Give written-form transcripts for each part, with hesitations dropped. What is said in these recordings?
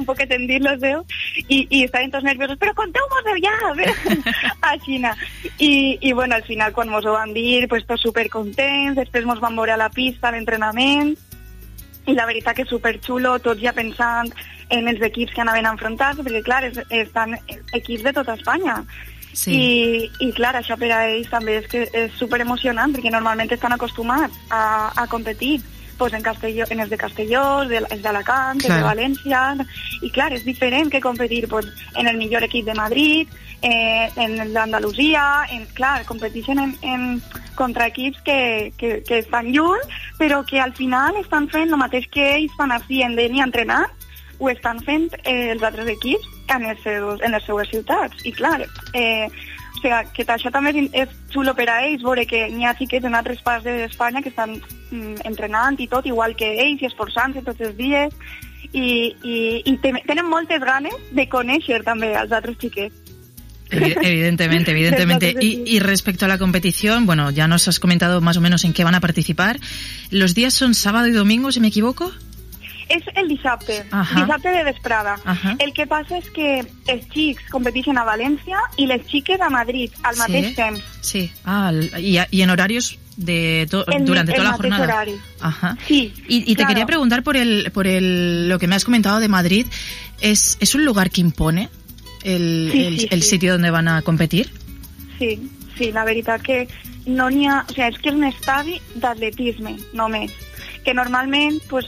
un poquet dir-los Déu, i estaven tots nerviosos, però conteu-mos-ho ja, a Xina. I bueno, al final, quan mos ho van dir, pues tots supercontents, després mos van veure a la pista, a l'entrenament, i la veritat que és superxulo, tots ja pensant en els equips que anaven a enfrontar-se, perquè clar, estan equips de tota Espanya. Sí. I clar, això per a ells també és superemocionant, perquè normalment estan acostumats a competir pues, en els de Castelló, els d'Alacant, els de València, i clar, és diferent que competir pues, en el millor equip de Madrid, en l'Andalusia, clar, competeixen contra equips que estan lluny, però que al final estan fent el mateix que ells fan així en Deni entrenant, ho estan fent els altres equips en les seues ciutats. I clar, o sigui, que això també és xulo per a ells, veure que n'hi ha xiquets en altres parts d'Espanya que estan entrenant i tot, igual que ells, i esforçant-se tots els dies, i tenen moltes ganes de conèixer també els altres xiquets. Evidentemente. Y respecto a la competición, bueno, ya nos has comentado más o menos en qué van a participar. ¿Los días son sábado y domingo, si me equivoco? És el dissabte de vesprada. El que passa és que els xics competeixen a València i les xiques a Madrid al mateix temps. Sí, y en horarios durante toda la jornada. Horario. Ajá. Sí, y te quería preguntar por lo que me has comentado de Madrid. ¿Es un lugar que impone el sitio donde van a competir? Sí, la veritat que no n'hi ha... O sigui, és que és un estadi d'atletisme, només. Que normalment, pues,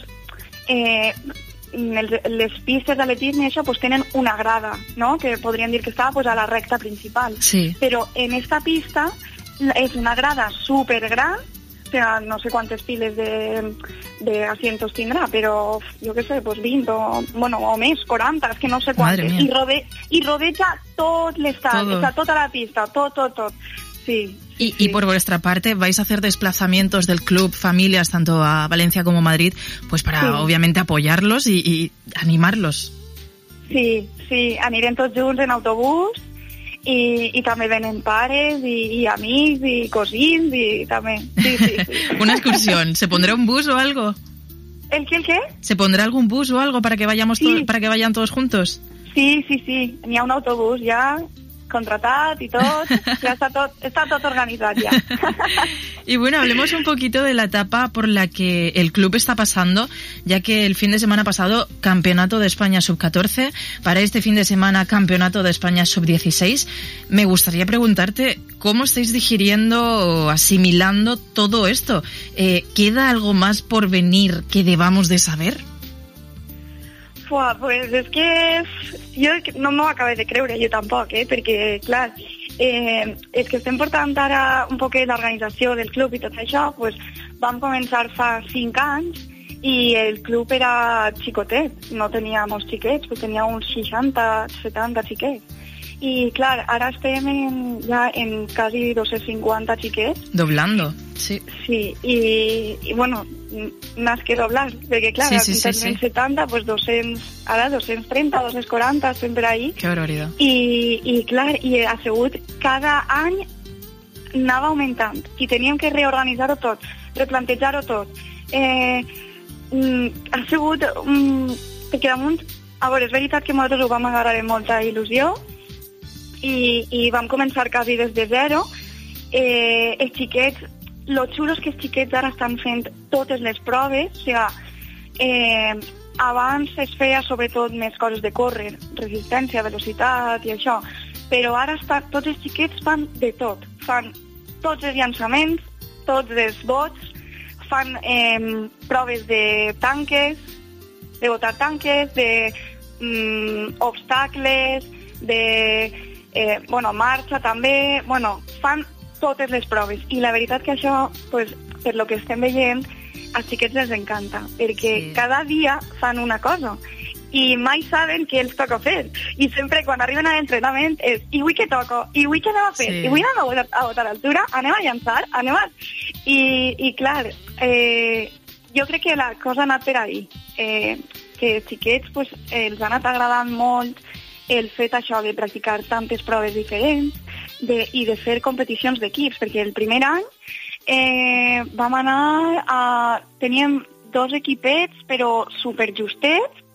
les pistes d'atletisme i això pues, tenen una grada, no? Que podríem dir que està pues, a la recta principal. Sí. Però en esta pista és una grada supergran, o sea, no sé quantes piles de asientos tindrà, però jo què sé, pues 20 o més, 40, és que no sé quantes. I rodeja tot l'estadi, està tota la pista, tot. Sí. Y por vuestra parte, ¿vais a hacer desplazamientos del club, familias, tanto a Valencia como a Madrid, pues para obviamente apoyarlos y animarlos? Sí, anirem tots junts en autobús i també venen pares i amics i cosins i també. Sí. Una excursión, ¿se pondrá un bus o algo? ¿El qué? ¿Se pondrá algún bus o algo para que vayamos para que vayan todos juntos? Sí, n'hi ha un autobús ja contratat y todo, ya está todo organizado ya. Y bueno, hablemos un poquito de la etapa por la que el club está pasando, ya que el fin de semana pasado, Campeonato de España Sub-14, para este fin de semana, Campeonato de España Sub-16. Me gustaría preguntarte cómo estáis digiriendo o asimilando todo esto. ¿Queda algo más por venir que debamos de saber? Pues és que jo no m'ho acabo de creure, jo tampoc, perquè, clar, és que estem portant ara un poc l'organització del club i tot això, pues vam començar fa 5 anys i el club era xicotet, no tenia molts xiquets, pues tenia uns 60, 70 xiquets. I, clar, ara estem ja en quasi 250 xiquets. Doblando, sí. Sí, i bueno, més que doblar, perquè, clar, sí. 70, pues 200, ara 230, 240, sempre ahí. Que barbaridad. I clar, i ha sigut cada any anava augmentant i teníem que reorganitzar-ho tot, replantejar-ho tot. Ha sigut... perquè damunt... A veure, és veritat que nosaltres ho vam agarrar amb molta il·lusió i vam començar quasi des de zero. Els xiquets, lo xulo és que els xiquets ara estan fent totes les proves, o sigui, abans es feia sobretot més coses de córrer, resistència, velocitat i això, però ara tots els xiquets fan de tot, fan tots els llançaments, tots els bots, fan proves de tanques, de botar tanques, de obstacles, de marxa també, fan totes les proves. I la veritat que això, pues, per lo que estem veient, als xiquets les encanta, perquè cada dia fan una cosa i mai saben què els toca fer. I sempre quan arriben a l'entrenament és i avui què toco? I avui què anem a fer? I avui anem a botar altura? Anem a llançar? I clar, jo crec que la cosa ha anat per ahí. Que els xiquets pues, els ha anat agradant molt el fet això de practicar tantes proves diferents i de fer competicions d'equips, perquè el primer any vam anar teníem 2 equipets però superjustets